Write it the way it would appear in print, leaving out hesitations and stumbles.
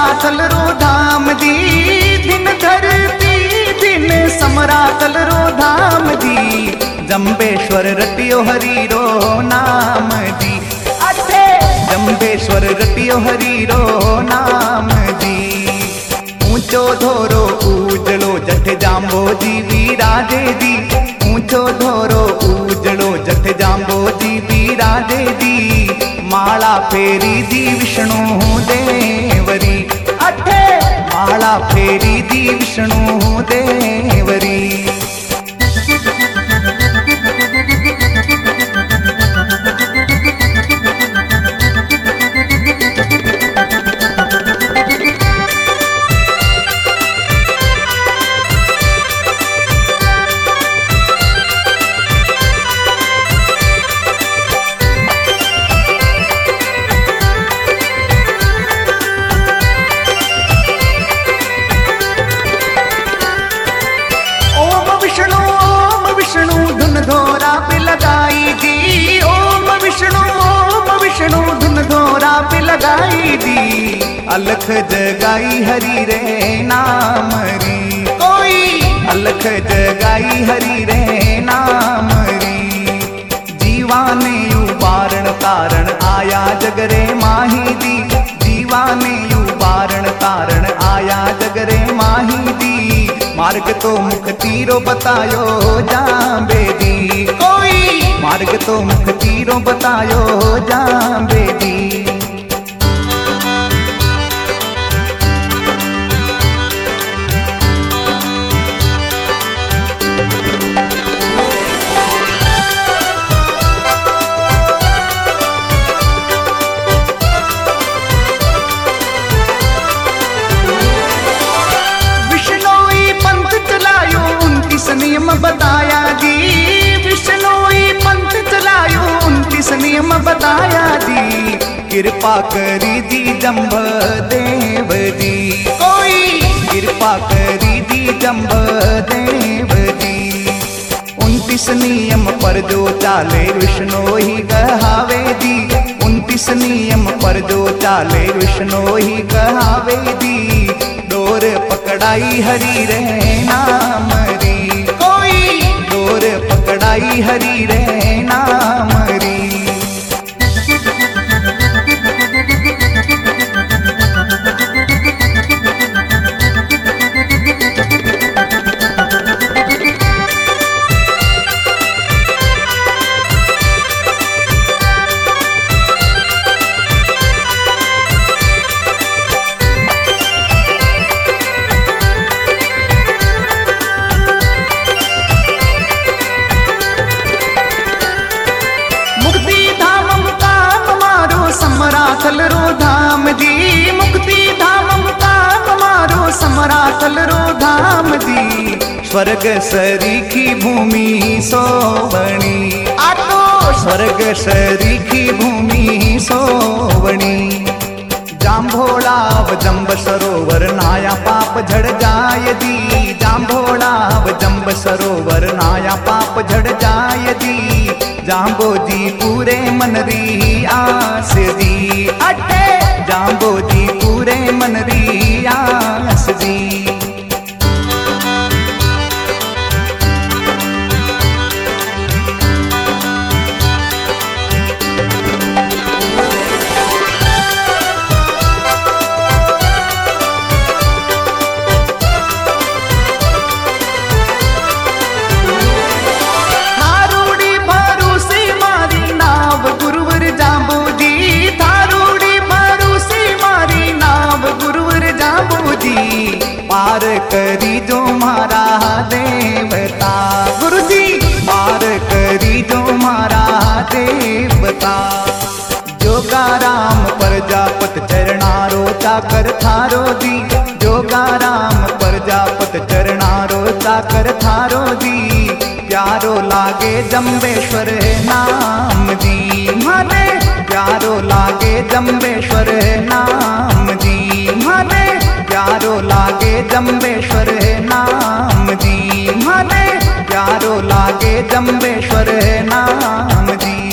समराथल रो धाम दी, दिन धरती दिन समराथल रो धाम दी, जंबेश्वर रटियो हरि रो नाम दी, अठे जंबेश्वर रटियो हरि रो नाम दी। ऊंचो धोरो उजड़ो जठ जांबो जी विराजे दी, ऊंचो धोरो उजड़ो जठ जांबो जी विराजे दी, माला फेरी दी विष्णु देवरी, अठे माला फेरी दी विष्णु देवरी। धोरा पे लगाई दी, ओम विष्णु धुन धोरा पे लगाई दी, अलख जगाई हरि रे नाम री, कोई अलख जगाई हरि रे नाम री। जीवाने उबारण तारण आया जगरे माही दी, जीवाने उबारण तारण आया जगरे माही दी, मार्ग तो मुख तीरो बतायो जांबे दी, कोई मार्ग तो मुख तीरो बतायो जांबे दी। नियम बताया दी, विष्णुई पंथ चलायो 29 नियम बताया दी, कृपा करी दी जम्ब देव दी, कोई कृपा करी दी जम्ब देव दी। 29 नियम पर जो चाले विष्णु ही कहावे दी, 29 नियम पर जो चाले विष्णु ही कहावे दी, डोर पकड़ाई हरि रे नाम री, डोर पकड़ाई हरि रे नाम री। समराथल रो धाम दी, मुक्ति धाम मुकाम मारो समराथल रो धाम दी, स्वर्ग सरीखी भूमि सोवणी, आतो स्वर्ग सरीखी भूमि सोवणी। जांभोला व जंब सरोवर नाया पाप झड़ जाय दी, जांभोला व जंब सरोवर नाया पाप झड़ जाय दी, जांबो जी पूरे मन री आस दी, अटे जांबो जी पूरे मन री आस दी। पार करी जो मारा देवता, गुरु जी पार करी जो मारा देवता, जोगाराम प्रजापत चरणारो चाकर थारो दी, जोगाराम प्रजापत चरणारो चाकर थारो दी, प्यारो लागे जंबेश्वर नाम दी, मारे प्यारो लागे जंबेश्वर नाम दी, मारे प्यारो लागे जंबेश्वर नाम दी, मारे प्यारो लागे जंबेश्वर नाम दी।